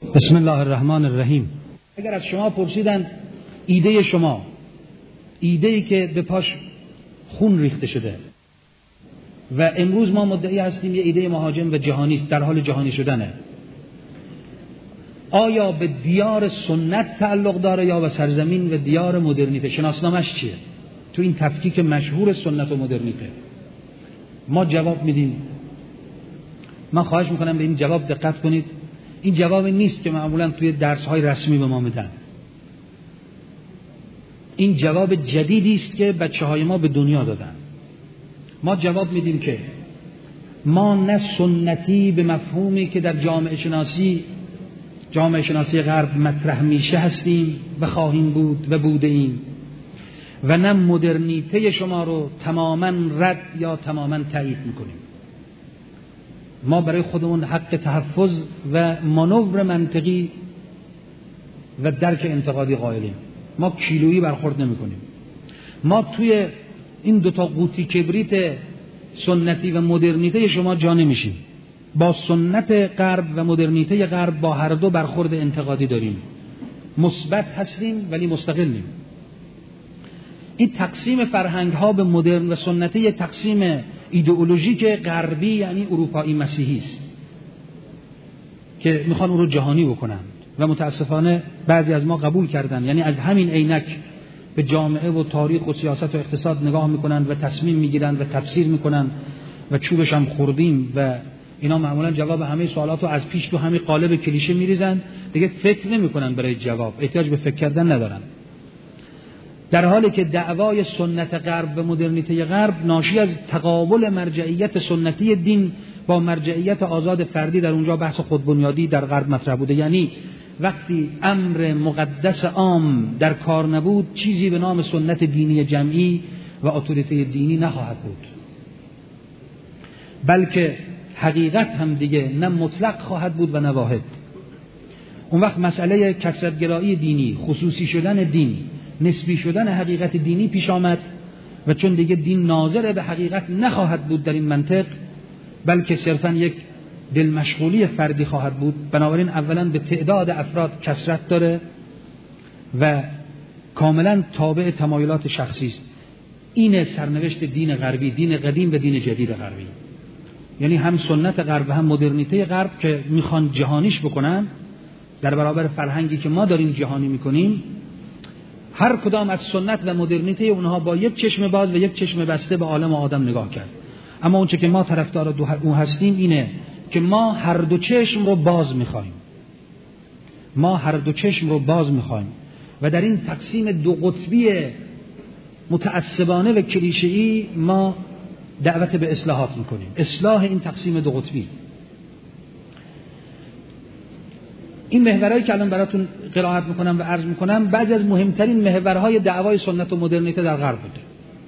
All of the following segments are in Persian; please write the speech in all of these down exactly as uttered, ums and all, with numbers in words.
بسم الله الرحمن الرحیم. اگر از شما پرسیدن ایده شما، ایده‌ای که به پاش خون ریخته شده و امروز ما مدعی هستیم یه ایده مهاجم و جهانی است، در حال جهانی شدنه، آیا به دیار سنت تعلق داره یا به سرزمین و دیار مدرنیته؟ شناسنامش چیه تو این تفکیک مشهور سنت و مدرنیته؟ ما جواب میدیم. من خواهش میکنم به این جواب دقت کنید. این جواب نیست که معمولا توی درس‌های رسمی به ما میدن. این جواب جدیدی است که بچه‌های ما به دنیا دادن. ما جواب میدیم که ما نه سنتی به مفهومی که در جامعه شناسی جامعه شناسی غرب مطرح میشه هستیم و خواهیم بود و بوده ایم، و نه مدرنیته شما رو تماما رد یا تماما تایید میکنیم. ما برای خودمون حق تحفظ و مانور منطقی و درک انتقادی قائلیم. ما کیلویی برخورد نمی کنیم. ما توی این دوتا قوطی کبریت سنتی و مدرنیته شما جا نمیشیم. با سنت غرب و مدرنیته غرب با هر دو برخورد انتقادی داریم. مثبت هستیم ولی مستقلیم. این تقسیم فرهنگ ها به مدرن و سنتی یک تقسیم ایدئولوژیک غربی، یعنی اروپایی مسیحی است که میخوان اون رو جهانی بکنن و متاسفانه بعضی از ما قبول کردن. یعنی از همین عینک به جامعه و تاریخ و سیاست و اقتصاد نگاه میکنن و تصمیم میگیرن و تفسیر میکنن و چوبش هم خوردیم و اینا معمولا جواب همه سوالات رو از پیش تو همین قالب کلیشه میریزن، دیگه فکر نمیکنن برای جواب، احتیاج به فکر کردن ندارن. در حالی که دعوای سنت غرب و مدرنیته غرب ناشی از تقابل مرجعیت سنتی دین با مرجعیت آزاد فردی، در اونجا بحث خودبنیادی در غرب مطرح بوده. یعنی وقتی امر مقدس عام در کار نبود، چیزی به نام سنت دینی جمعی و اتوریته دینی نخواهد بود، بلکه حقیقت هم دیگه نه مطلق خواهد بود و نه واحد. اون وقت مسئله کثرت‌گرایی دینی، خصوصی شدن دین، نسبی شدن حقیقت دینی پیش آمد و چون دیگه دین ناظر به حقیقت نخواهد بود در این منطق، بلکه صرفاً یک دل مشغولی فردی خواهد بود، بنابراین اولاً به تعداد افراد کثرت داره و کاملاً تابع تمایلات شخصی است. این سرنوشت دین غربی، دین قدیم و دین جدید غربی. یعنی هم سنت غرب و هم مدرنیته غرب که میخوان جهانیش بکنن در برابر فرهنگی که ما داریم جهانی میکنیم، هر کدام از سنت و مدرنیته اونها با یک چشم باز و یک چشم بسته به عالم و آدم نگاه کرد. اما اون چه که ما طرفدار اون هستیم اینه که ما هر دو چشم رو باز میخوایم. ما هر دو چشم رو باز میخوایم و در این تقسیم دو قطبی متعصبانه و کلیشه‌ای ما دعوت به اصلاحات میکنیم. اصلاح این تقسیم دو قطبی. این محورهایی که الان براتون قرائت میکنم و عرض میکنم بعضی از مهمترین محورهای دعوای سنت و مدرنیته در غرب بوده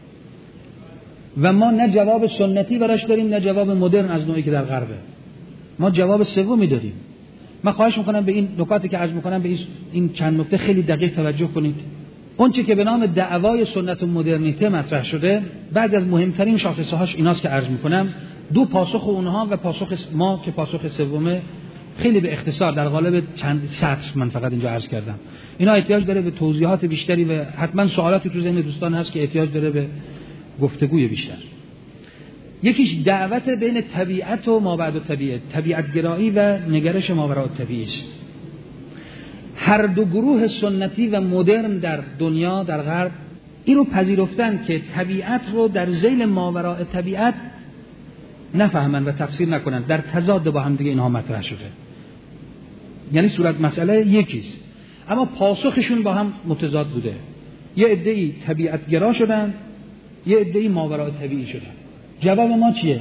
و ما نه جواب سنتی براش داریم نه جواب مدرن از نوعی که در غربه. ما جواب سومی داریم. من خواهش میکنم به این نکاتی که عرض میکنم، به این چند نکته خیلی دقیق توجه کنید. اون چیزی که به نام دعوای سنت و مدرنیته مطرح شده، بعضی از مهمترین شاخصه‌هاش ایناست که عرض میکنم. دو پاسخ اونها و پاسخ ما که پاسخ سومه خیلی به اختصار در قالب چند سطر من فقط اینجا عرض کردم. اینا احتیاج داره به توضیحات بیشتری و حتما سوالاتی تو ذهن دوستان هست که احتیاج داره به گفتگوی بیشتر. یکیش دعوت بین طبیعت و مابعد الطبیعه، طبیعت گرایی و نگرش ماوراء الطبیعه است. هر دو گروه سنتی و مدرن در دنیا در غرب این رو پذیرفتن که طبیعت رو در ذیل ماوراء طبیعت نفهمن و تفسیر نکنن، در تضاد با هم دیگه اینها مطرح شده. یعنی صورت مسئله یکیست اما پاسخشون با هم متضاد بوده. یه عده‌ای طبیعت گرا شدن، یه عده‌ای ماوراء طبیعی شدن. جواب ما چیه؟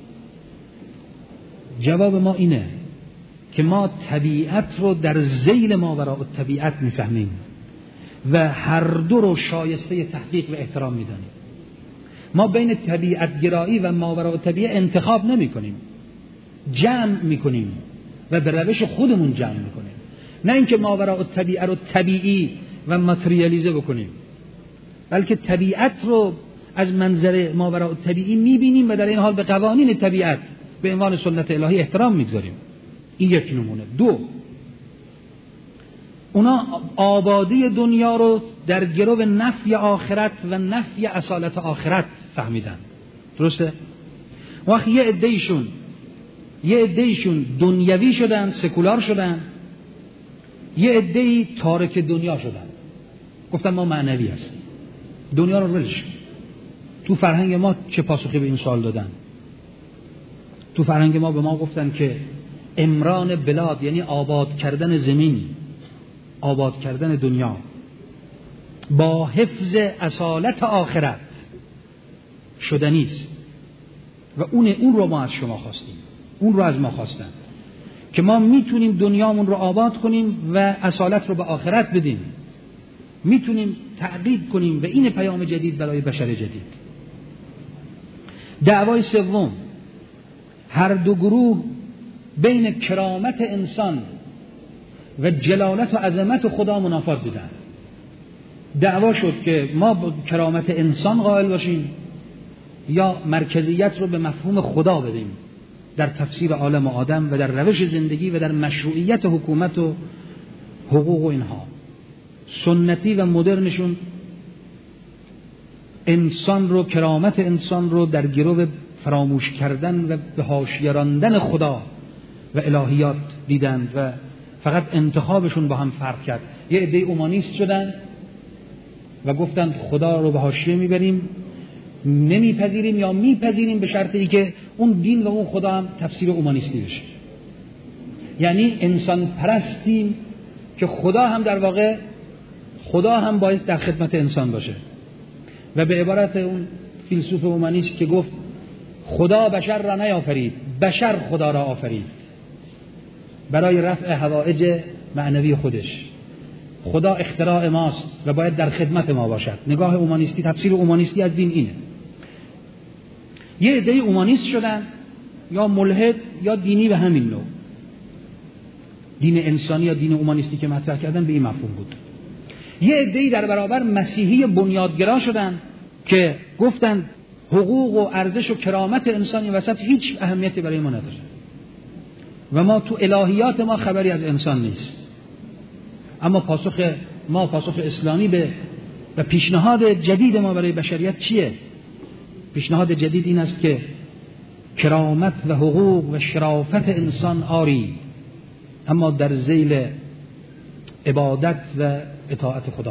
جواب ما اینه که ما طبیعت رو در ذیل ماوراء طبیعت میفهمیم و هر دو رو شایسته تحقیق و احترام میدانیم. ما بین طبیعت گرایی و ماوراء طبیعه انتخاب نمی کنیم، جمع می کنیم و به روش خودمون جمع می کنیم، نه اینکه ماوراء طبیعه رو طبیعی و ماتریالیزه بکنیم، بلکه طبیعت رو از منظر ماوراء طبیعی می بینیم و در این حال به قوانین طبیعت به عنوان سنت الهی احترام می گذاریم. این یک نمونه. دو، اونا آبادی دنیا رو در گرو نفی آخرت و نفی اصالت آخرت فهمیدن. درسته؟ وقتی یه عده‌ایشون یه عده‌ایشون دنیوی شدن، سکولار شدن، یه عده‌ای تارک دنیا شدن، گفتن ما معنوی هستیم، دنیا رو ولش. تو فرهنگ ما چه پاسخی به این سوال دادن؟ تو فرهنگ ما به ما گفتن که امران بلاد یعنی آباد کردن زمین، آباد کردن دنیا با حفظ اصالت آخرت شدنی است و اون اون رو ما از شما خواستیم، اون رو از ما خواستن که ما میتونیم دنیامون رو آباد کنیم و اصالت رو به آخرت بدیم، میتونیم تعقیب کنیم و این پیام جدید برای بشر جدید. دعوای سوم، هر دو گروه بین کرامت انسان و جلالت و عظمت خدا منافات دیدن. دعوا شد که ما با کرامت انسان قائل باشیم یا مرکزیت رو به مفهوم خدا بدیم در تفسیر عالم آدم و در روش زندگی و در مشروعیت حکومت و حقوق و اینها. سنتی و مدرنشون انسان رو، کرامت انسان رو در گرو فراموش کردن و به حاشیه راندن خدا و الهیات دیدند و فقط انتخابشون با هم فرق کرد. یه عده اومانیست شدن و گفتند خدا رو به حاشیه میبریم، نمیپذیریم یا میپذیریم به شرط ای که اون دین و اون خدا هم تفسیر اومانیستی بشه. یعنی انسان پرستیم که خدا هم در واقع خدا هم باید در خدمت انسان باشه. و به عبارت اون فیلسوف اومانیست که گفت خدا بشر را نیافرید، بشر خدا را آفرید برای رفع حوائج معنوی خودش. خدا اختراع ماست و باید در خدمت ما باشد. نگاه اومانیستی، تفسیر اومانیستی از دین اینه. یه عده اومانیست شدن یا ملحد یا دینی به همین نوع، دین انسانی یا دین اومانیستی که مطرح کردن به این مفهوم بود. یه عده در برابر مسیحی بنیادگرا شدن که گفتن حقوق و ارزش و کرامت انسانی وسط هیچ اهمیتی برای ما نداره و ما تو الهیات ما خبری از انسان نیست. اما پاسخ ما، پاسخ اسلامی به و پیشنهاد جدید ما برای بشریت چیه؟ پیشنهاد جدید این است که کرامت و حقوق و شرافت انسان آری، اما در ذیل عبادت و اطاعت خدا.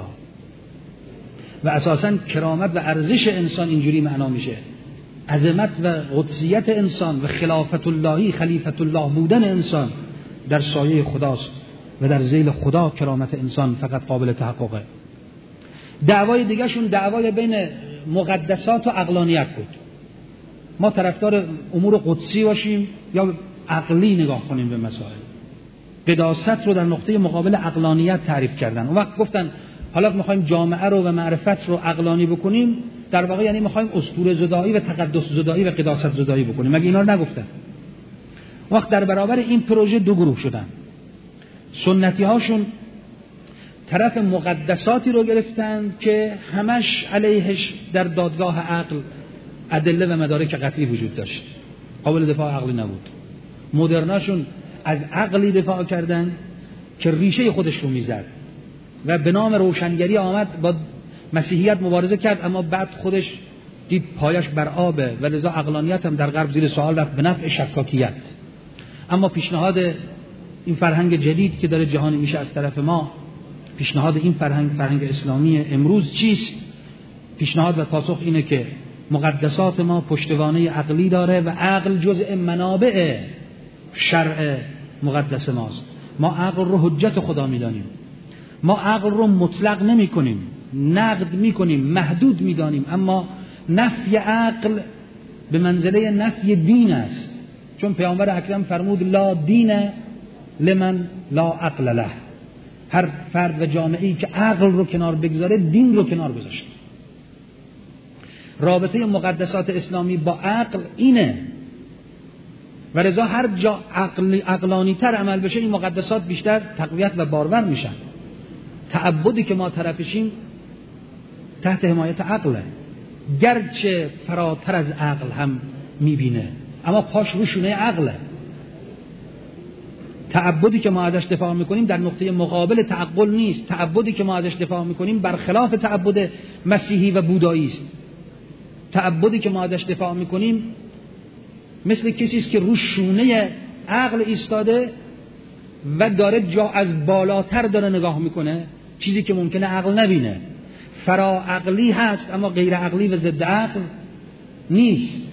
و اساساً کرامت و ارزش انسان اینجوری معنا میشه، عظمت و قدسیت انسان و خلافت اللهی، خلیفت الله بودن انسان در سایه خداست و در ذیل خدا کرامت انسان فقط قابل تحققه. دعوای دیگه شون دعوای بین مقدسات و عقلانیت بود. ما طرفدار امور قدسی باشیم یا عقلی نگاه کنیم به مسائل. قداست رو در نقطه مقابل عقلانیت تعریف کردن. اون وقت گفتن حالا میخوایم جامعه رو و معرفت رو عقلانی بکنیم، در واقع یعنی میخوایم اسطوره زدایی و تقدس زدایی و قداست زدایی بکنیم. مگه اینا رو نگفتن؟ وقت در برابر این پروژه دو گروه شدن. سنتی هاشون طرف مقدساتی رو گرفتن که همش علیهش در دادگاه عقل ادله و مدارک قطعی وجود داشت، قابل دفاع عقلی نبود. مدرناشون از عقلی دفاع کردن که ریشه خودش رو میزد و به نام روشنگری آمد با مسیحیت مبارزه کرد، اما بعد خودش دید پایش بر آبه و لذا عقلانیت هم در غرب زیر سوال رفت به نفع شکاکیت. اما پیشنهاد این فرهنگ جدید که داره جهانی میشه از طرف ما، پیشنهاد این فرهنگ، فرهنگ اسلامی امروز چیست؟ پیشنهاد و پاسخ اینه که مقدسات ما پشتوانه عقلی داره و عقل جزء منابع شرع مقدس ماست. ما عقل رو حجت خدا میدانیم، ما عقل رو مطلق نمی کنیم، نقد می کنیم، محدود می دانیم، اما نفی عقل به منزله نفی دین است، چون پیامبر اکرم فرمود لا دین لمن لا عقل له. هر فرد و جامعه‌ای که عقل رو کنار بگذاره دین رو کنار گذاشته. رابطه مقدسات اسلامی با عقل اینه و لذا هر جا عقل عقلانی تر عمل بشه این مقدسات بیشتر تقویت و بارور میشن. تعبدی که ما طرفشیم تحت حمایت عقله، گرچه فراتر از عقل هم میبینه اما پاش رو شونه عقله. تعبدی که ما ازش دفاع میکنیم در نقطه مقابل تعقل نیست. تعبدی که ما ازش دفاع میکنیم برخلاف تعبد مسیحی و بودایی است. تعبدی که ما ازش دفاع میکنیم مثل کسی است که رو شونه عقل ایستاده و داره جا از بالاتر داره نگاه میکنه، چیزی که ممکنه عقل نبینه. فرا عقلی هست اما غیر عقلی و ضد عقل نیست.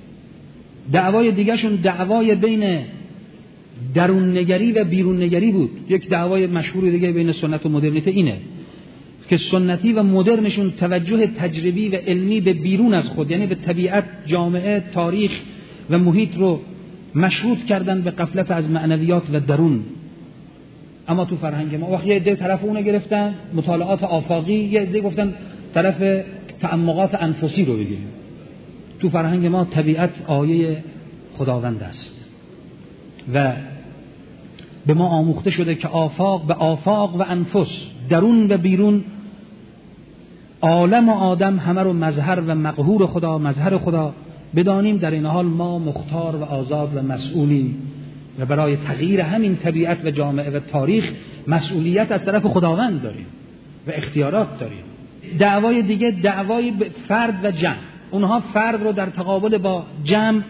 دعوای دیگه شون دعوای بین درون نگری و بیرون نگری بود. یک دعوای مشهور دیگه بین سنت و مدرنیته اینه که سنتی و مدرنشون توجه تجربی و علمی به بیرون از خود، یعنی به طبیعت، جامعه، تاریخ و محیط رو مشروط کردن به غفلت از معنویات و درون. اما تو فرهنگ ما وقتی یه عده طرف اونو گرفتن مطالعات آفاقی، یه عده گفتن طرف تعمقات انفسی رو بگیریم. تو فرهنگ ما طبیعت آیه خداوند است و به ما آموخته شده که آفاق به آفاق و انفس، درون و بیرون، عالم و آدم همه رو مظهر و مقهور خدا، مظهر خدا بدانیم. در این حال ما مختار و آزاد و مسئولیم و برای تغییر همین طبیعت و جامعه و تاریخ مسئولیت از طرف خداوند داریم و اختیارات داریم. دعوای دیگه دعوای فرد و جمع. اونها فرد رو در تقابل با جمع،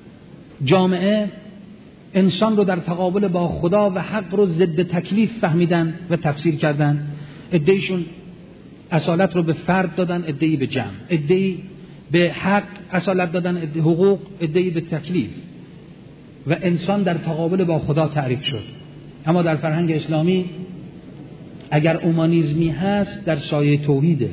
جامعه، انسان رو در تقابل با خدا و حق رو ضد تکلیف فهمیدن و تفسیر کردن. عده‌ایشون اصالت رو به فرد دادن، عده‌ای به جمع، عده‌ای به حق اصالت دادن، عده حقوق، عده‌ای به تکلیف و انسان در تقابل با خدا تعریف شد. اما در فرهنگ اسلامی اگر اومانیزمی هست در سایه توحیده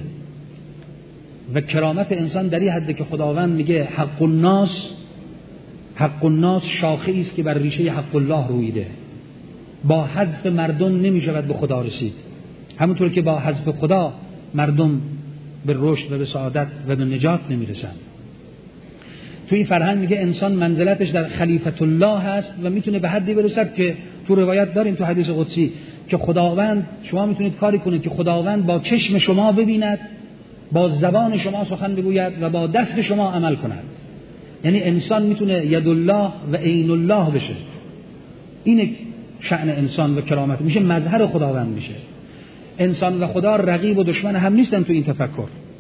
و کرامت انسان در این حده که خداوند میگه حق الناس، حق الناس شاخه‌ای است که بر ریشه حق الله رویده. با حذف مردم نمیشود به خدا رسید، همونطور که با حذف خدا مردم به رشد و به سعادت و به نجات نمیرسند. تو این فرهنگ میگه انسان منزلتش در خلیفت الله هست و میتونه به حدی برسد که تو روایت داریم تو حدیث قدسی که خداوند، شما میتونید کاری کنید که خداوند با چشم شما ببیند، با زبان شما سخن بگوید و با دست شما عمل کند. یعنی انسان میتونه ید الله و عین الله بشه. این شأن انسان و کرامت، میشه مظهر خداوند میشه. انسان و خدا رقیب و دشمن هم نیستن تو این تفکر.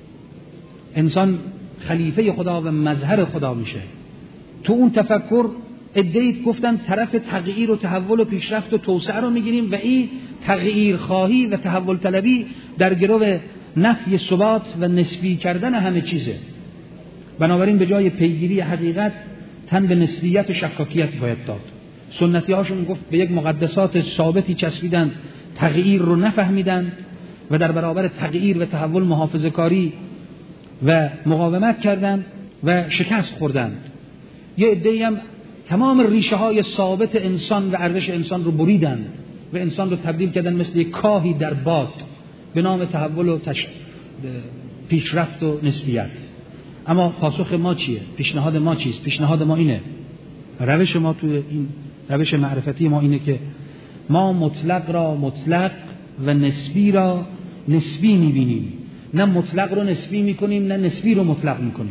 انسان خلیفه خدا و مظهر خدا میشه. تو اون تفکر ادعیت گفتن طرف تغییر و تحول و پیشرفت و توسعه رو میگیریم و این تغییر خواهی و تحول طلبی در گرو نفی ثبات و نسبی کردن همه چیزه. بنابراین به جای پیگیری حقیقت تن به نسبیت و شکاکیت باید داد. سنتی هاشون گفت به یک مقدسات ثابتی چسبیدن، تغییر رو نفهمیدن و در برابر تغییر و تحول محافظه کاری و مقاومت کردند و شکست خوردند. یه عده‌ای هم تمام ریشه های ثابت انسان و ارزش انسان رو بریدند و انسان رو تبدیل کردن مثل یک کاهی در باد به نام تحول و تش... پیشرفت و نسبیت. اما پاسخ ما چیه؟ پیشنهاد ما چیست؟ پیشنهاد ما اینه، روش ما تو این روش معرفتی ما اینه که ما مطلق را مطلق و نسبی را نسبی میبینیم، نه مطلق رو نسبی میکنیم نه نسبی رو مطلق میکنیم.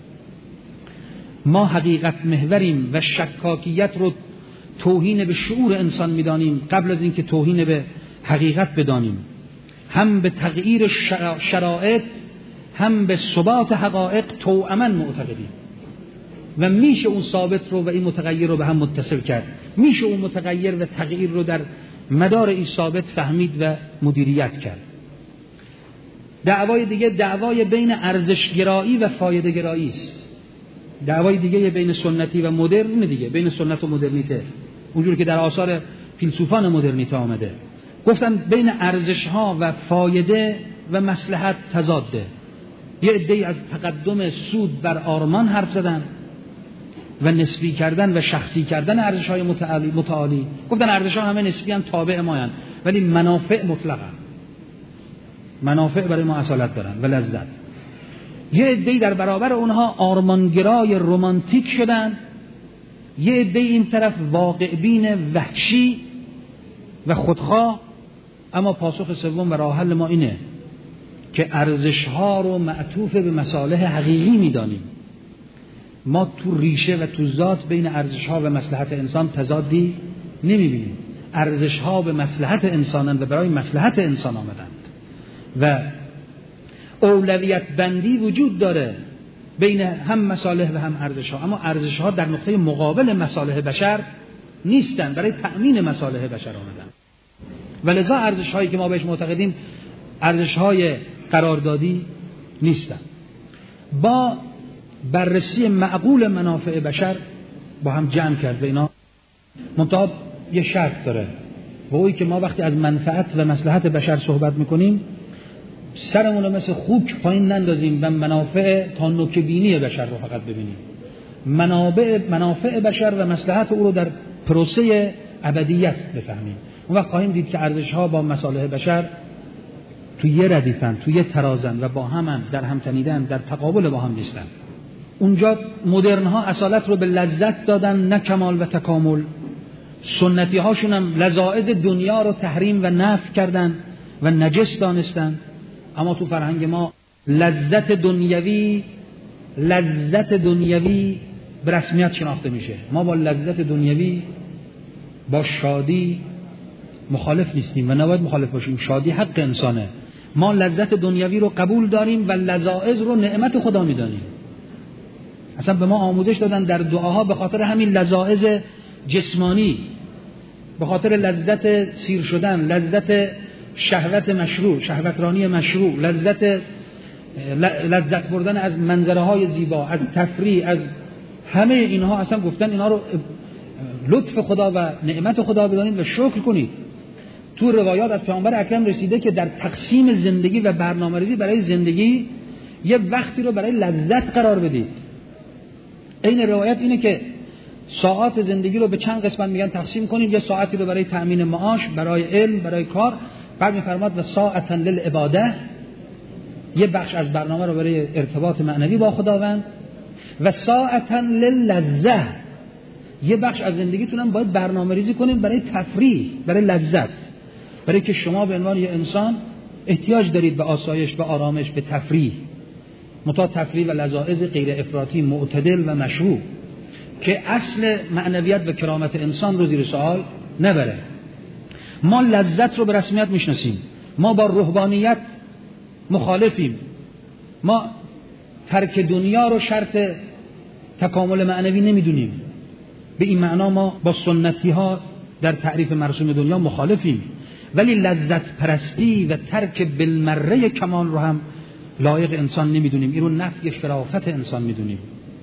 ما حقیقت محوریم و شکاکیت رو توهین به شعور انسان میدانیم قبل از اینکه توهین به حقیقت بدانیم. هم به تغییر شرایط هم به ثبات حقایق توأما معتقدیم و میشه اون ثابت رو و این متغیر رو به هم متصل کرد. میشه اون متغیر و تغییر رو در مدار این ثابت فهمید و مدیریت کرد. دعوای دیگه دعوای بین ارزشگرایی و فایده گرایی است. دعوای دیگه بین سنتی و مدرن دیگه، بین سنت و مدرنیته، اونجوری که در آثار فیلسوفان مدرنیته آمده. گفتن بین ارزش ها و فایده و مصلحت تضاده. یه عده‌ای از تقدم سود بر آرمان حرف زدن و نسبی کردن و شخصی کردن ارزش های متعالی, متعالی. گفتن ارزش ها همه نسبی ان، تابع ما هن، ولی منافع مطلقه، منافع برای ما اصالت دارن و لذت. یه عده‌ای در برابر اونها آرمانگرای رمانتیک شدن، یه عده‌ای این طرف واقع بین وحشی و خودخواه. اما پاسخ سوم و راه حل ما اینه که ارزش ها رو معطوف به مصالح حقیقی میدانیم. ما تو ریشه و تو ذات بین ارزش ها و مصلحت انسان تضادی نمیبینیم. ارزش‌ها به مصلحت انسانند و برای مصلحت انسان آمدند و اولویت بندی وجود داره بین هم مصالح و هم ارزش‌ها، اما ارزش‌ها در نقطه مقابل مصالح بشر نیستند، برای تأمین مصالح بشر آمدند. ولذا ارزش‌هایی که ما بهش معتقدیم ارزش‌های قراردادی نیستند. با بررسی معقول منافع بشر با هم جمع کرد و اینا منتها یه شرط داره و اویی که ما وقتی از منفعت و مصلحت بشر صحبت میکنیم سرمون رو مثل خوک پایین نندازیم و منافع تا نوک بینی بشر رو فقط ببینیم. منابع منافع بشر و مصلحت او رو در پروسه ابدیت بفهمیم. اون وقت خواهیم دید که ارزش‌ها با مصالح بشر توی یه ردیفن، توی یه ترازن و با هم, هم در هم تنیدن، در تقابل با هم نیستن. اونجا مدرن ها اصالت رو به لذت دادن نه کمال و تکامل. سنتی هاشون هم لذائذ دنیا رو تحریم و نفی کردن و نجس دانستن. اما تو فرهنگ ما لذت دنیوی لذت دنیوی به رسمیت شناخته میشه. ما با لذت دنیوی با شادی مخالف نیستیم و نباید مخالف باشیم. شادی حق انسانه. ما لذت دنیوی رو قبول داریم و لذائذ رو نعمت خدا میدانیم. اصلا به ما آموزش دادن در دعاها به خاطر همین لذائذ جسمانی، به خاطر لذت سیر شدن، لذت شهوت مشروع، شهوترانی مشروع، لذت لذت بردن از منظره های زیبا، از تفریح، از همه اینها اصلا گفتن اینها رو لطف خدا و نعمت خدا بدانید و شکر کنید. تو روایات از پیامبر اکرم رسیده که در تقسیم زندگی و برنامه‌ریزی برای زندگی یه وقتی رو برای لذت قرار بدید. این روایت اینه که ساعات زندگی رو به چند قسمت میگن تقسیم کنید. یه ساعتی رو برای تأمین معاش، برای علم، برای کار. بعد میفرماد و ساعتا للعباده، یه بخش از برنامه رو برای ارتباط معنوی با خداوند، و ساعتا للذة، یه بخش از زندگیتون هم باید برنامه ریزی کنید برای تفریح، برای لذت، برای که شما به عنوان یه انسان احتیاج دارید به آسایش، به آرامش، به تفریح، متا تفریح و لذائذ غیر افراطی، معتدل و مشروع که اصل معنویت و کرامت انسان رو زیر سوال نبره. ما لذت رو به رسمیت میشناسیم. ما با روحانیت مخالفیم. ما ترک دنیا رو شرط تکامل معنوی نمیدونیم. به این معنا ما با سنتی ها در تعریف مرسوم دنیا مخالفیم، ولی لذت پرستی و ترک بالمره کمال رو هم لایق انسان نمیدونیم. این رو نفی شرافت انسان میدونیم.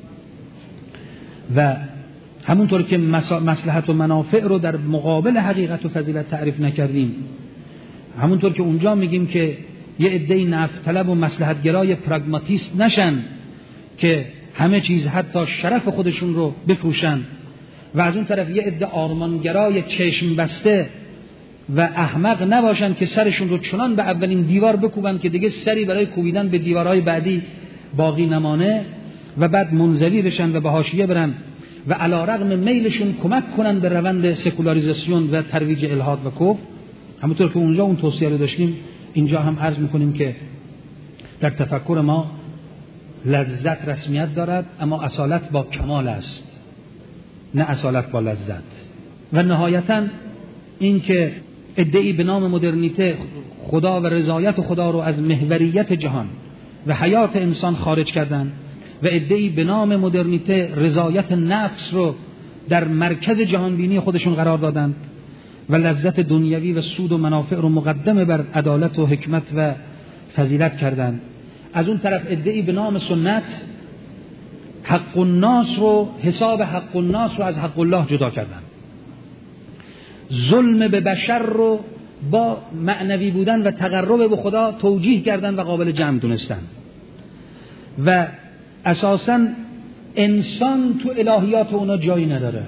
و همونطور که مصلحت و منافع رو در مقابل حقیقت و فضیلت تعریف نکردیم، همونطور که اونجا میگیم که یه عده‌ای نفع طلب و مصلحت گرای پراگماتیست نشن که همه چیز حتی شرف خودشون رو بفروشن، و از اون طرف یه عده آرمانگرای چشم بسته و احمق نباشن که سرشون رو چنان به اولین دیوار بکوبن که دیگه سری برای کوبیدن به دیوارهای بعدی باقی نمانه و بعد منزوی بشن و به حاشیه برن و علی رغم میلشون کمک کنن به روند سکولاریزاسیون و ترویج الحاد و کفر. همونطور که اونجا اون توصیه رو داشتیم، اینجا هم عرض میکنیم که در تفکر ما لذت رسمیت دارد، اما اصالت با کمال است، نه اصالت با لذت. و نهایتاً این که ادعی به نام مدرنیته خدا و رضایت خدا رو از محوریت جهان و حیات انسان خارج کردن و ادعی به نام مدرنیته رضایت نفس رو در مرکز جهانبینی خودشون قرار دادند و لذت دنیوی و سود و منافع رو مقدم بر عدالت و حکمت و فضیلت کردند. از اون طرف ادعی به نام سنت حق الناس رو، حساب حق الناس رو از حق الله جدا کردند. ظلم به بشر رو با معنوی بودن و تقرب به خدا توجیه کردن و قابل جمع دونستن. و اساساً انسان تو الهیات اونا جایی نداره،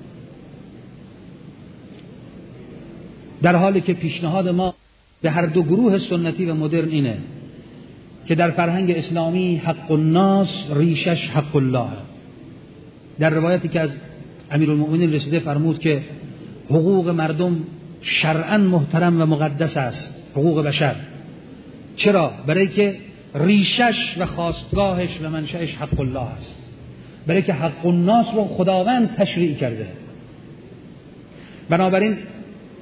در حالی که پیشنهاد ما به هر دو گروه سنتی و مدرن اینه که در فرهنگ اسلامی حق الناس ریشش حق الله. در روایتی که از امیرالمؤمنین رسیده فرمود که حقوق مردم شرعاً محترم و مقدس است، حقوق بشر. چرا؟ برای که ریشش و خاستگاهش و منشأش حق الله است، برای که حق الناس رو خداوند تشریع کرده. بنابراین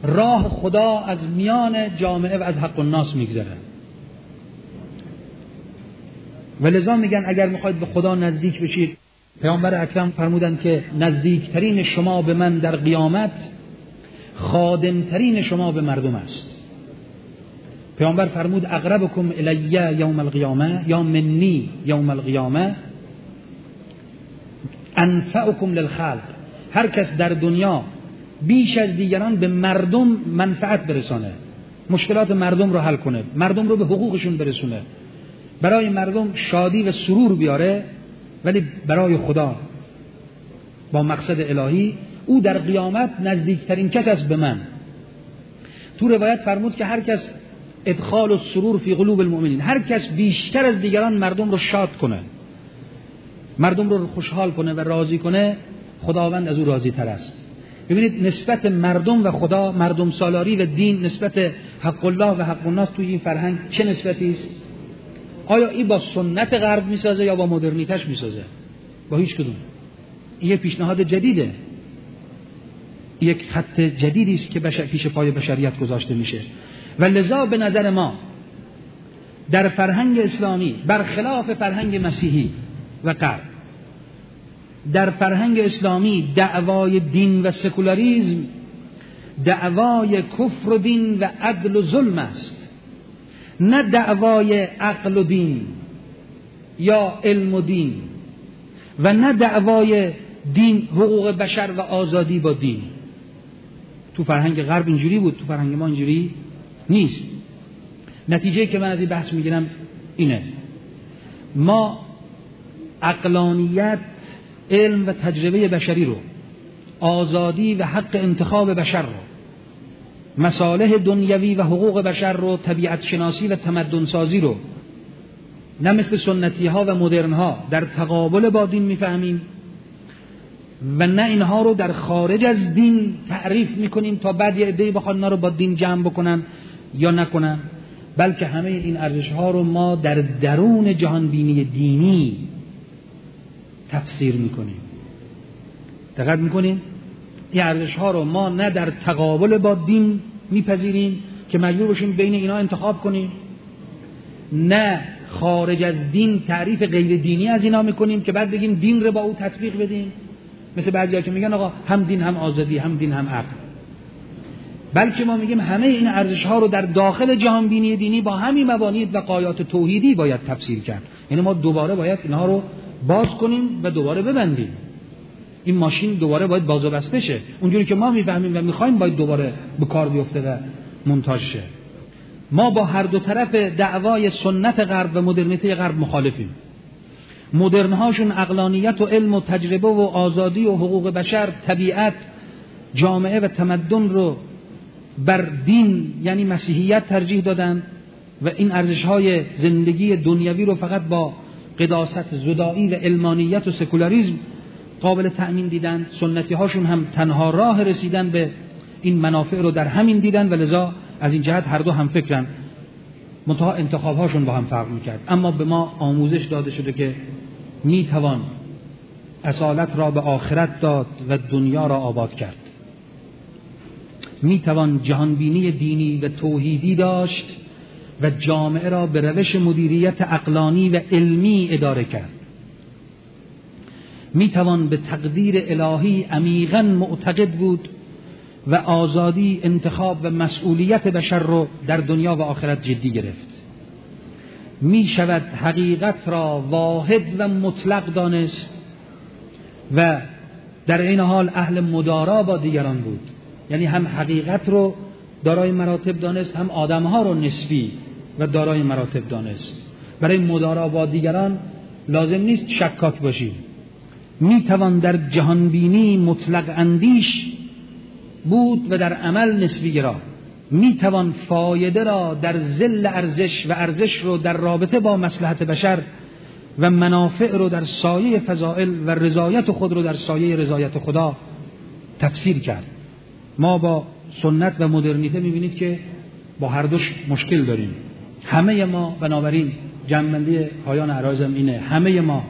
راه خدا از میان جامعه و از حق الناس میگذره. ولذا میگن اگر میخواید به خدا نزدیک بشید، پیامبر اکرم فرمودند که نزدیکترین شما به من در قیامت خادمترین شما به مردم است. پیامبر فرمود اقربکم الی یوم القیامه یا منی یوم القیامه انفعکم للخلق. هر کس در دنیا بیش از دیگران به مردم منفعت برسانه، مشکلات مردم رو حل کنه، مردم رو به حقوقشون برسونه، برای مردم شادی و سرور بیاره، ولی برای خدا با مقصد الهی، او در قیامت نزدیکترین کس است به من. تو روایت فرمود که هر کس ادخال و سرور فی قلوب المؤمنین، هر کس بیشتر از دیگران مردم رو شاد کنه، مردم رو خوشحال کنه و راضی کنه، خداوند از او راضی تر است. ببینید نسبت مردم و خدا، مردم سالاری و دین، نسبت حق الله و حق الناس توی این فرهنگ چه نسبتی است؟ آیا این با سنت غرب میسازه یا با مدرنیتش میسازه؟ با هیچ کدوم. این یک پیشنهاد جدیده، یک خط جدیدی است که بشر پیش پای بشریت گذاشته میشه و لذا به نظر ما در فرهنگ اسلامی برخلاف فرهنگ مسیحی و غرب، در فرهنگ اسلامی دعوای دین و سکولاریسم دعوای کفر و دین و عدل و ظلم است، نه دعوای عقل و دین یا علم و دین، و نه دعوای دین حقوق بشر و آزادی با دین. تو فرهنگ غرب اینجوری بود، تو فرهنگ ما اینجوری نیست. نتیجه که من از این بحث میگیرم اینه: ما عقلانیت، علم و تجربه بشری رو، آزادی و حق انتخاب بشر رو، مصالح دنیوی و حقوق بشر رو، طبیعت شناسی و تمدن سازی رو، نه مثل سنتی ها و مدرن ها در تقابل با دین میفهمیم و نه اینها رو در خارج از دین تعریف میکنیم تا بعد یه عده‌ای بخوان اینا رو با دین جمع بکنن یا نکنن، بلکه همه این ارزش ها رو ما در درون جهان بینی دینی تفسیر میکنیم. دقت میکنین؟ این ارزش ها رو ما نه در تقابل با دین میپذیریم که مجبور باشیم بین اینا انتخاب کنیم، نه خارج از دین تعریف غیر دینی از اینا میکنیم که بعد بگیم دین رو با او تطبیق بدیم، مثل بعضیا که میگن آقا هم دین هم آزادی، هم دین هم عقل. بلکه ما میگیم همه این ارزش ها رو در داخل جهان بینی دینی با همین مبانی و غایات توحیدی باید تفسیر کرد. یعنی ما دوباره باید اینها رو باز کنیم و دوباره ببندیم. این ماشین دوباره باید باز و بسته شه، اونجوری که ما میفهمیم و میخوایم باید دوباره به کار بیفته و مونتاژ شه. ما با هر دو طرف دعوای سنت غرب و مدرنیته غرب مخالفیم. مدرن هاشون عقلانیت و علم و تجربه و آزادی و حقوق بشر، طبیعت، جامعه و تمدن رو بر دین یعنی مسیحیت ترجیح دادن و این ارزش های زندگی دنیوی رو فقط با قداست زدایی و علمانیت و سکولاریسم قابل تأمین دیدن. سنتی هاشون هم تنها راه رسیدن به این منافع رو در همین دیدن و لذا از این جهت هر دو هم فکرن، منتها انتخاب هاشون با هم فرق میکرد. اما به ما آموزش داده شده که میتوان اصالت را به آخرت داد و دنیا را آباد کرد، میتوان جهانبینی دینی و توحیدی داشت و جامعه را به روش مدیریت عقلانی و علمی اداره کرد، میتوان به تقدیر الهی عمیقاً معتقد بود و آزادی، انتخاب و مسئولیت بشر رو در دنیا و آخرت جدی گرفت. می شود حقیقت را واحد و مطلق دانست و در این حال اهل مدارا با دیگران بود. یعنی هم حقیقت رو دارای مراتب دانست، هم آدمها رو نسبی و دارای مراتب دانست. برای مدارا با دیگران لازم نیست شکاک باشیم. می توان در جهانبینی مطلق اندیش بود و در عمل نسبی گرا. می توان فایده را در ظل ارزش و ارزش رو در رابطه با مصلحت بشر و منافع رو در سایه فضائل و رضایت خود رو در سایه رضایت خدا تفسیر کرد. ما با سنت و مدرنیته می بینید که با هر دوش مشکل داریم. همه ما بنابراین جمع‌بندی پایان عرایزم اینه، همه ما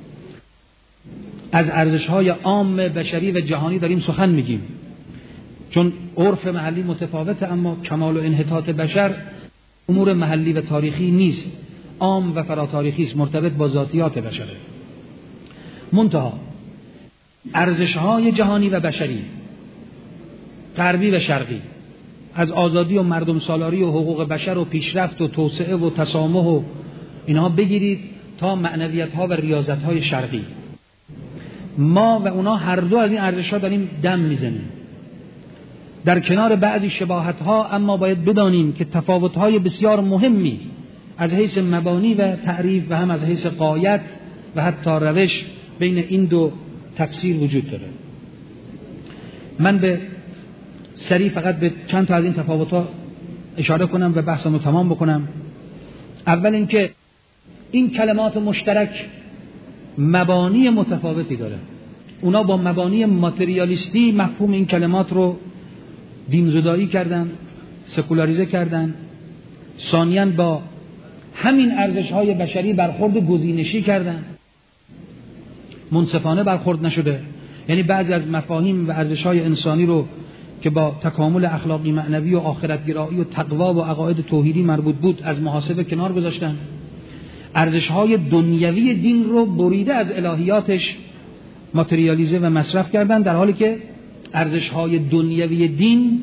از ارزش‌های عام بشری و جهانی داریم سخن میگیم. چون عرف محلی متفاوته، اما کمال و انحطاط بشر امور محلی و تاریخی نیست، عام و فراتاریخی است، مرتبط با ذاتیات بشره. منتها ارزش‌های جهانی و بشری، غربی و شرقی، از آزادی و مردم سالاری و حقوق بشر و پیشرفت و توسعه و تسامح و اینها بگیرید تا معنویت‌ها و ریاضت‌های شرقی، ما و اونا هر دو از این ارزش‌ها داریم دم میزنیم. در کنار بعضی شباهت‌ها اما باید بدانیم که تفاوت‌های بسیار مهمی از حیث مبانی و تعریف و هم از حیث غایت و حتی روش بین این دو تفسیر وجود داره. من به سریع فقط به چند تا از این تفاوت‌ها اشاره کنم و بحثمو تمام بکنم. اول اینکه این کلمات مشترک مبانی متفاوتی داره. اونا با مبانی ماتریالیستی مفهوم این کلمات رو دین‌زدایی کردن، سکولاریزه کردن. ثانیاً با همین ارزش‌های بشری برخورد گزینشی کردن، منصفانه برخورد نشده. یعنی بعضی از مفاهیم و ارزش‌های انسانی رو که با تکامل اخلاقی معنوی و آخرتگرایی و تقوا و عقاید توحیدی مربوط بود از محاسبه کنار گذاشتن. ارزش‌های دنیوی دین رو بریده از الهیاتش ماتریالیزه و مصرف کردن، در حالی که ارزش‌های دنیوی دین،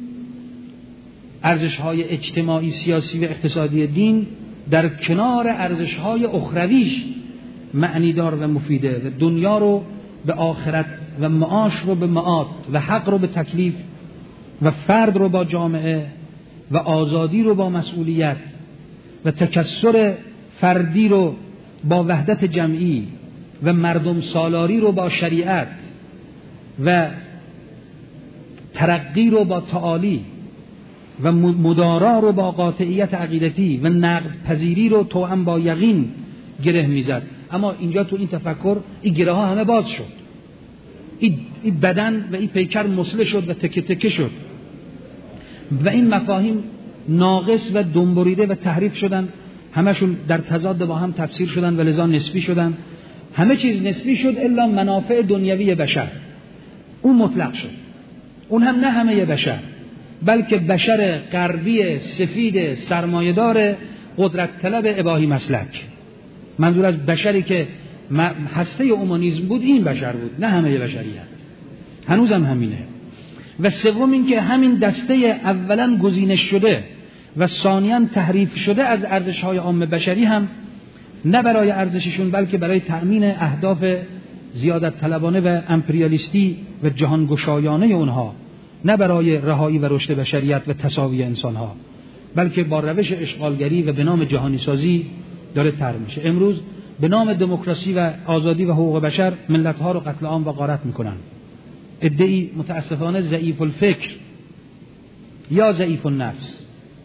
ارزش‌های اجتماعی، سیاسی و اقتصادی دین در کنار ارزش‌های اخرویش معنیدار و مفیده و دنیا رو به آخرت و معاش رو به معاد و حق رو به تکلیف و فرد رو با جامعه و آزادی رو با مسئولیت و تکثر فردی رو با وحدت جمعی و مردم سالاری رو با شریعت و ترقی رو با تعالی و مدارا رو با قاطعیت عقیدتی و نقد پذیری رو توأم با یقین گره میزد. اما اینجا تو این تفکر این گره ها همه باز شد، این بدن و این پیکر مسله شد و تکه تکه شد و این مفاهیم ناقص و دنبریده و تحریف شدن، همشون در تضاد با هم تفسیر شدن و لذا نسبی شدن. همه چیز نسبی شد الا منافع دنیوی بشر، اون مطلق شد. اون هم نه همه بشر، بلکه بشر غربی سفید سرمایه‌دار قدرت طلب اباحی مسلک. منظور از بشری که هسته اومانیسم بود این بشر بود، نه همه بشریت. هنوزم همینه. و سوم این که همین دسته اولا گزینش شده و ثانیاً تحریف شده از ارزش‌های عام بشری هم نه برای ارزششون بلکه برای تأمین اهداف زیادت طلبانه و امپریالیستی و جهانگشایانه اونها، نه برای رهایی و رشد بشریت و تساوی انسانها، بلکه با روش اشغالگری و به نام جهانی سازی داره تر میشه. امروز به نام دموکراسی و آزادی و حقوق بشر ملت‌ها رو قتل عام و غارت میکنن. ادعی متاسفانه ضعیف الفکر یا ضعیف النفس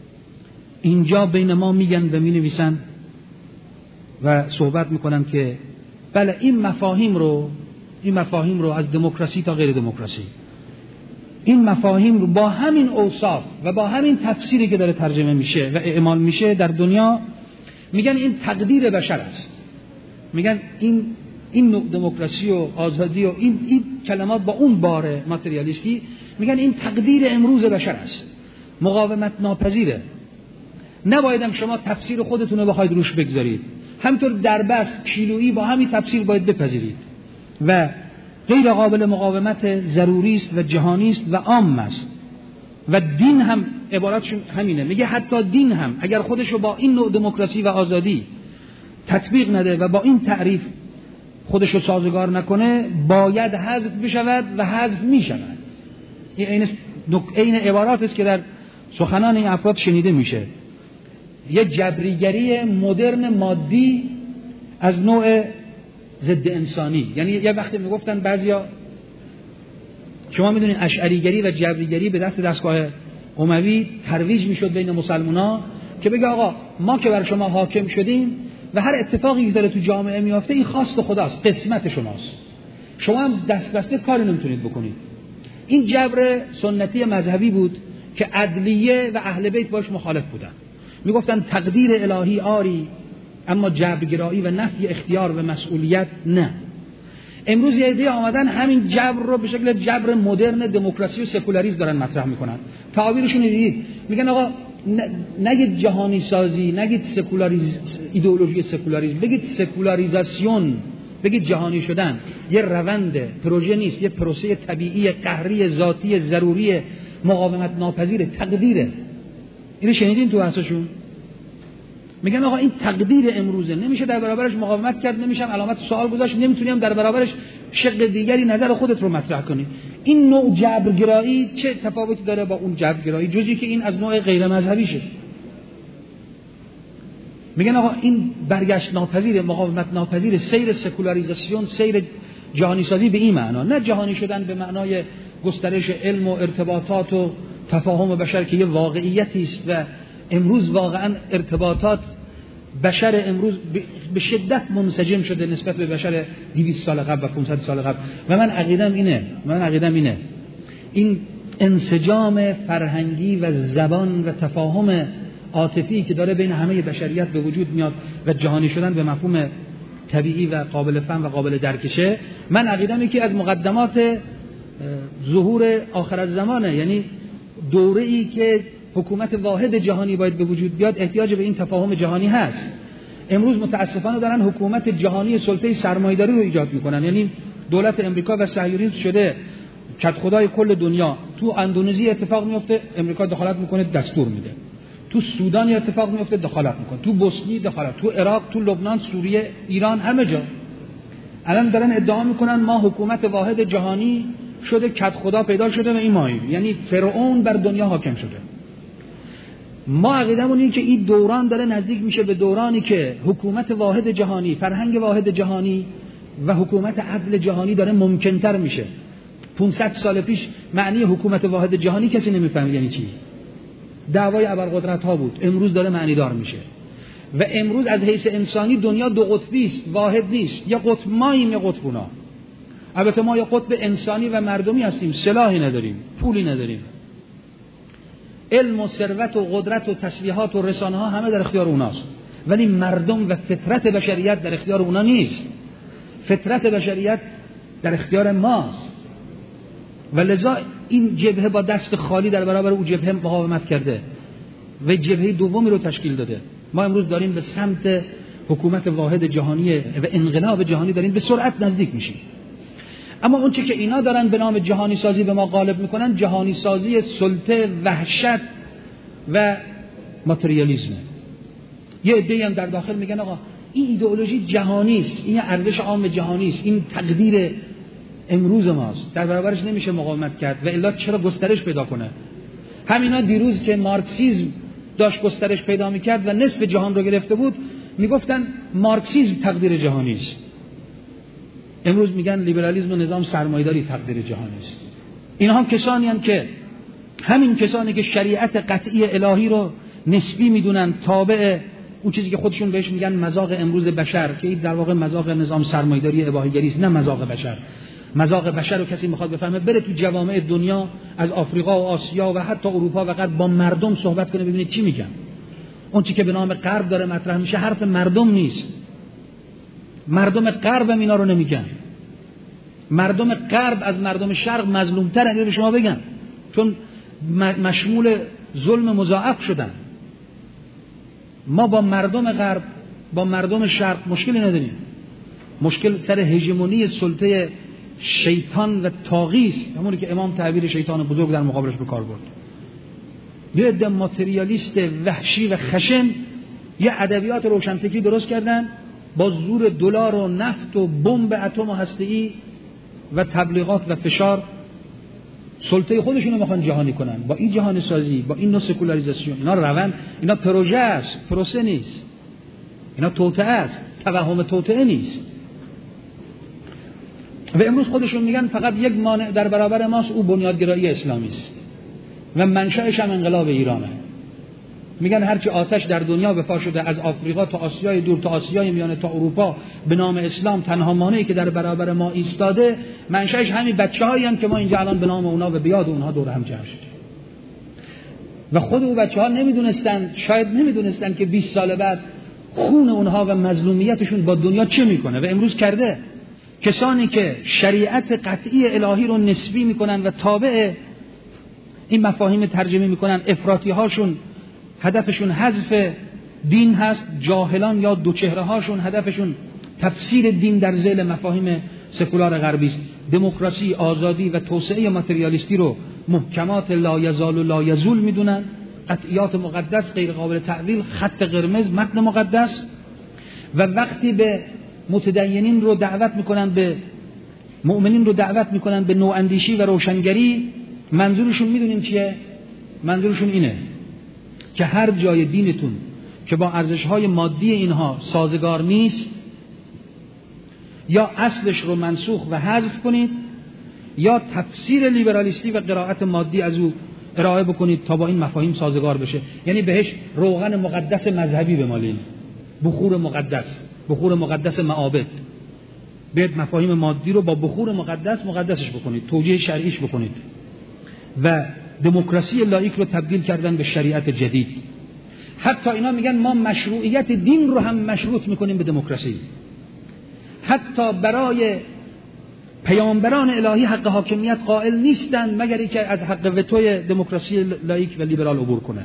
اینجا بین ما میگن و مینویسن و صحبت میکنن که بله این مفاهیم رو این مفاهیم رو از دموکراسی تا غیر دموکراسی، این مفاهیم رو با همین اوصاف و با همین تفسیری که داره ترجمه میشه و اعمال میشه در دنیا، میگن این تقدیر بشر است. میگن این این نوع دموکراسی و آزادی و این این کلمات با اون بار ماتریالیستی، میگن این تقدیر امروز بشر است، مقاومت ناپذیره. نبایدم شما تفسیر خودتون رو بخواید روش بگذارید، همینطور دربست کیلویی با همین تفسیر باید بپذیرید و غیر قابل مقاومت ضروری است و جهانی است و عام است. و دین هم عبارتشون همینه، میگه حتی دین هم اگر خودش رو با این نوع دموکراسی و آزادی تطبیق نده و با این تعریف خودش رو سازگار نکنه باید حذف بشود و حذف میشود. این این عبارات است که در سخنان این افراد شنیده میشه. یه جبریگری مدرن مادی از نوع ضد انسانی. یعنی یه وقتی میگفتن بعضیا، شما میدونید اشعریگری و جبریگری به دست دستگاه اموی ترویج میشد بین مسلمان‌ها که بگه آقا ما که بر شما حاکم شدیم و هر اتفاقی که داره تو جامعه میافته این خواست خداست، قسمت شماست، شما هم دست بسته کاری نمیتونید بکنید. این جبر سنتی مذهبی بود که عدلیه و اهل بیت باش مخالف بودن. میگفتن تقدیر الهی آری اما جبرگرایی و نفی اختیار و مسئولیت نه. امروز یه عده آمدن همین جبر رو به شکل جبر مدرن دموکراسی و سکولاریسم دارن مطرح میکنن. تعابیرشون دیدید، میگن آقا نگید جهانی سازی، نگید سکولاریز ایدئولوژی سکولاریسم، بگید سکولاریزاسیون، بگید جهانی شدن. یه روند، پروژه نیست، یه پروسه طبیعی قهری ذاتی ضروری مقاومت ناپذیر، تقدیره. اینو شنیدین تو بحثشون؟ میگن آقا این تقدیر امروزه، نمیشه در برابرش مقاومت کرد، نمیشه علامت سوال گذاشت، نمیتونی هم در برابرش شق دیگری نظر خودت رو مطرح کنی. این نوع جبرگرایی چه تفاوتی داره با اون جبرگرایی، جزی که این از نوع غیر مذهبیشه. میگن آقا این برگشت ناپذیر، مقاومت ناپذیر، سیر سکولاریزاسیون، سیر جهانی سازی به این معنا، نه جهانی شدن به معنای گسترش علم و ارتباطات و تفاهم بشر که یه واقعیتی است و امروز واقعا ارتباطات بشر امروز به شدت منسجم شده نسبت به بشر دویست سال قبل و پانصد سال قبل. و من عقیدم اینه من عقیدم اینه این انسجام فرهنگی و زبان و تفاهم عاطفی که داره بین همه بشریت به وجود میاد و جهانی شدن به مفهوم طبیعی و قابل فهم و قابل درکشه، من عقیدم یکی از مقدمات ظهور آخر الزمانه. یعنی دوره‌ای که حکومت واحد جهانی باید به وجود بیاد، احتیاج به این تفاهم جهانی هست. امروز متاسفانه دارن حکومت جهانی سلطه سرمایه‌داری رو ایجاد میکنن. یعنی دولت امریکا و صهیونیسم شده کد خدای کل دنیا. تو اندونزی اتفاق میفته امریکا دخالت میکنه، دستور میده. تو سودان اتفاق میفته دخالت میکنه، تو بوسنی دخالت، تو عراق، تو لبنان، سوریه، ایران، همه جا الان دارن ادعا میکنن ما حکومت واحد جهانی شده، کد خدا پیدا شده و این ماییم، یعنی فرعون بر دنیا حاکم شده. ما عقیدمون اینه که این دوران داره نزدیک میشه به دورانی که حکومت واحد جهانی، فرهنگ واحد جهانی و حکومت عدل جهانی داره ممکن‌تر میشه. پانصد سال پیش معنی حکومت واحد جهانی کسی نمیفهمید یعنی چی. دعوای ابرقدرت ها بود. امروز داره معنی دار میشه. و امروز از حیث انسانی دنیا دو قطبی است، واحد نیست. یا قطب ماییم یا قطب اونا. البته ما یا قطب انسانی و مردمی هستیم، سلاحی نداریم، پولی نداریم. علم و ثروت و قدرت و تسلیحات و رسانه ها همه در اختیار اوناست، ولی مردم و فطرت بشریت در اختیار اونا نیست. فطرت بشریت در اختیار ماست و لذا این جبهه با دست خالی در برابر اون جبهه مقاومت کرده و جبهه دومی رو تشکیل داده. ما امروز داریم به سمت حکومت واحد جهانی و انقلاب جهانی داریم به سرعت نزدیک میشیم. اما اون چی که اینا دارن به نام جهانی سازی به ما غالب میکنن، جهانی سازی سلطه، وحشت و ماتریالیسم. یه عده‌ای هم در داخل میگن آقا این ایدئولوژی جهانی است، این ارزش عام جهانی است، این تقدیر امروز ماست، در برابرش نمیشه مقاومت کرد و الا چرا گسترش پیدا کنه. همینا دیروز که مارکسیسم داشت گسترش پیدا میکرد و نصف جهان رو گرفته بود، میگفتن مارکسیسم تقدیر جهانی است. امروز میگن لیبرالیسم و نظام سرمایه‌داری تقدیر جهانی است. اینها هم کسانی هستند که همین کسانی که شریعت قطعی الهی رو نسبی میدونن، تابع اون چیزی که خودشون بهش میگن مذاق امروز بشر، که این در واقع مذاق نظام سرمایه‌داری اباحی‌گری است، نه مذاق بشر. مذاق بشر رو کسی میخواد بفهمه بره تو جوامع دنیا از آفریقا و آسیا و حتی اروپا و غرب با مردم صحبت کنه ببینید چی میگن. اون چیزی که به نام غرب داره مطرح میشه حرف مردم نیست. مردم غرب هم اینا رو نمیگن. مردم غرب از مردم شرق مظلوم‌ترن، اینو به شما بگن، چون مشمول ظلم مضاعف شدن. ما با مردم غرب با مردم شرق مشکلی نداریم. مشکل سر هژمونی سلطه شیطان و طاغی است، همونی که امام تعبیر شیطان بزرگ در مقابلش به کار برد. یه عده ماتریالیست وحشی و خشن یه ادبیات روشنفکری درست کردن، با زور دلار و نفت و بمب اتم و هسته‌ای و تبلیغات و فشار سلطه خودشون رو میخوان جهانی کنن. با این جهانی سازی، با این نوع سکولاریزاسیون، اینا روند، اینا پروژه است، پروسه نیست. اینا توطئه است، توهم توطئه نیست. و امروز خودشون میگن فقط یک مانع در برابر ماست، او بنیادگرایی اسلامی است و منشأش هم انقلاب ایرانه. میگن هرچی آتش در دنیا به پا شده، از آفریقا تا آسیای دور تا آسیای میانه تا اروپا، به نام اسلام تنها مانعی که در برابر ما ایستاده منشأش همین بچه‌هایی هستند که ما اینجا الان به نام اونا و به یاد اونها دور هم جمع شدیم. و خود اون بچه‌ها نمیدونستن، شاید نمیدونستن که بیست سال بعد خون اونها و مظلومیتشون با دنیا چه میکنه و امروز کرده. کسانی که شریعت قطعی الهی رو نسبی میکنن و تابع این مفاهیم ترجمه میکنن، افراطی هاشون هدفشون حذف دین هست، جاهلان یا دوچهره هاشون هدفشون تفسیر دین در ذیل مفاهیم سکولار غربی است. دموکراسی، آزادی و توسعه ماتریالیستی رو محکمات لا یزال و لا یزول میدونن، قطعیات مقدس، غیر قابل تعویل، خط قرمز، متن مقدس. و وقتی به متدینین رو دعوت میکنن، به مؤمنین رو دعوت میکنن به نواندیشی و روشنگری، منظورشون میدونین چیه؟ منظورشون اینه که هر جای دینتون که با ارزش‌های مادی اینها سازگار نیست، یا اصلش رو منسوخ و حذف کنید، یا تفسیر لیبرالیستی و قرائت مادی از او ارائه بکنید تا با این مفاهیم سازگار بشه. یعنی بهش روغن مقدس مذهبی بمالین، بخور مقدس، بخور مقدس معابد. بیاید مفاهیم مادی رو با بخور مقدس مقدسش بکنید، توجیه شرعیش بکنید. و دموکراسی لاییک رو تبدیل کردن به شریعت جدید. حتی اینا میگن ما مشروعیت دین رو هم مشروط میکنیم به دموکراسی. حتی برای پیامبران الهی حق حاکمیت قائل نیستند مگر اینکه از حق وتوی دموکراسی لاییک و لیبرال عبور کنند.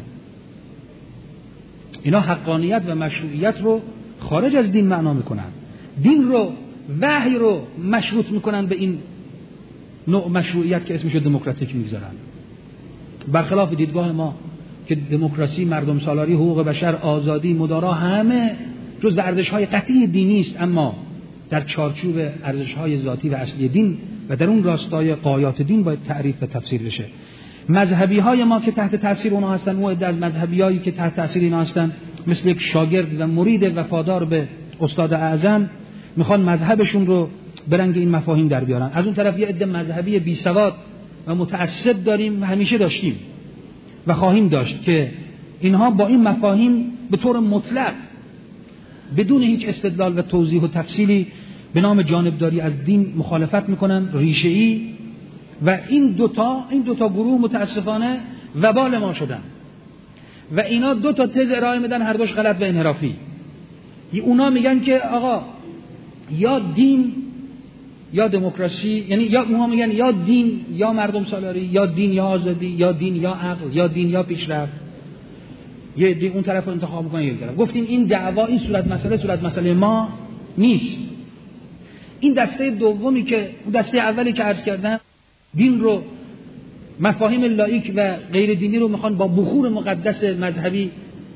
اینا حقانیت و مشروعیت رو خارج از دین معنا میکنن، دین رو، وحی رو مشروط میکنن به این نوع مشروعیت که اسمش دموکراتیک میگذارن. برخلاف دیدگاه ما که دموکراسی، مردم سالاری، حقوق بشر، آزادی، مدارا همه جزء ارزش‌های قطعی دینی است، اما در چارچوب ارزش‌های ذاتی و اصلی دین و در اون راستای غایات دین باید تعریف و تفسیر بشه. مذهبی‌های ما که تحت تاثیر اونها هستن، و عده از مذهبیایی که تحت تاثیر اینا هستن، مثل یک شاگرد و مرید وفادار به استاد اعظم، میخوان مذهبشون رو به رنگ این مفاهیم در بیارن. از اون طرف یه عده مذهبی بی سواد و متعصب داریم و همیشه داشتیم و خواهیم داشت که اینها با این مفاهیم به طور مطلق بدون هیچ استدلال و توضیح و تفصیلی به نام جانبداری از دین مخالفت میکنن، ریشه‌ای. و این دوتا این دوتا گروه متاسفانه وبال ما شدن و اینا دوتا تز ارائه میدن، هر دوش غلط و انحرافی. اونا میگن که آقا یا دین یا دموکراسی، یعنی یا اونها میگن یا دین یا مردم سالاری، یا دین یا آزادی، یا دین یا عقل، یا دین یا پیشرفت. یه دی اون طرف رو انتخاب میکنن، یک طرف. گفتیم این دعوا، این صورت مسئله صورت مسئله ما نیست. این دسته دومی که دسته اولی که عرض کردم، دین رو، مفاهیم لاییک و غیر دینی رو میخوان با بخور مقدس مذهبی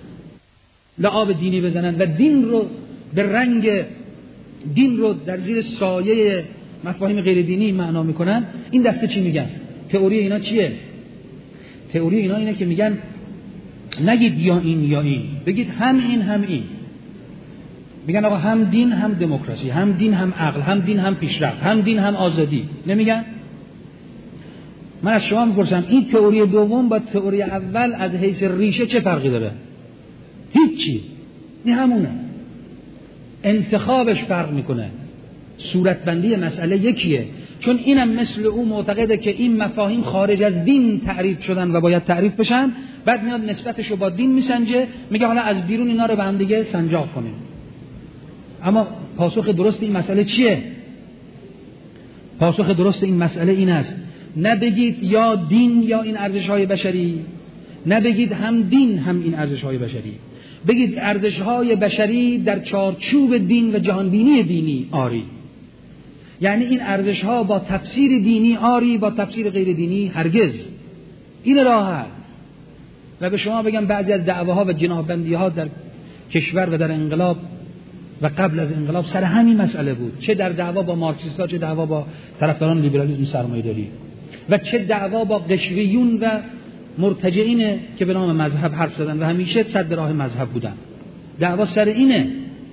لعاب دینی بزنن و دین رو به رنگ دین رو در زیر سایه مفاهیم غیر دینی معنا میکنن. این دسته چی میگن؟ تئوری اینا چیه؟ تئوری اینا اینه که میگن نگید یا این یا این، بگید هم این هم این. میگن آقا هم دین هم دموکراسی، هم دین هم عقل، هم دین هم پیشرفت، هم دین هم آزادی. نمیگن؟ من از شما میپرسم این تئوری دوم با تئوری اول از حیث ریشه چه فرقی داره؟ هیچی. این همونه. انتخابش فرق میکنه، صورتبندی مسئله یکیه. چون اینم مثل او معتقده که این مفاهیم خارج از دین تعریف شدن و باید تعریف بشن، بعد میاد نسبتشو با دین میسنجه، میگه حالا از بیرون اینا رو به هم دیگه سنجاق کنیم. اما پاسخ درست این مسئله چیه؟ پاسخ درست این مسئله این است: نه بگید یا دین یا این ارزش‌های بشری، نه بگید هم دین هم این ارزش‌های بشری. بگید ارزش‌های بشری در چارچوب دین و جهانبینی دینی آری. یعنی این ارزش‌ها با تفسیر دینی آری، با تفسیر غیر دینی هرگز. این راحت. و به شما بگم بعضی از دعواها و جناح‌بندی‌ها در کشور و در انقلاب و قبل از انقلاب سر همین مسئله بود، چه در دعوا با مارکسیست‌ها، چه دعوا با طرفداران لیبرالیسم سرمایه‌داری، و چه دعوا با قشویون و مرتجعین که به نام مذهب حرف زدن و همیشه صد راه مذهب بودن. دعوا سر اینه.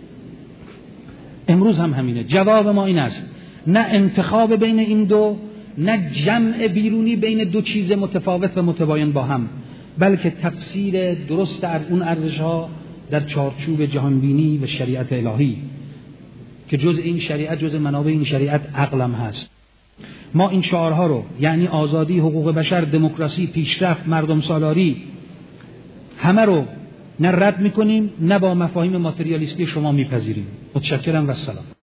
امروز هم همینه. جواب ما این است: نه انتخاب بین این دو، نه جمع بیرونی بین دو چیز متفاوت و متباین با هم، بلکه تفسیر درست از اون ارزش‌ها در چارچوب جهانبینی و شریعت الهی که جز این شریعت، جز منابع این شریعت عقلم هست. ما این شعارها رو، یعنی آزادی، حقوق بشر، دموکراسی، پیشرفت، مردم سالاری، همه رو نه رد میکنیم نه با مفاهیم ماتریالیستی شما میپذیریم. متشکرم و السلام.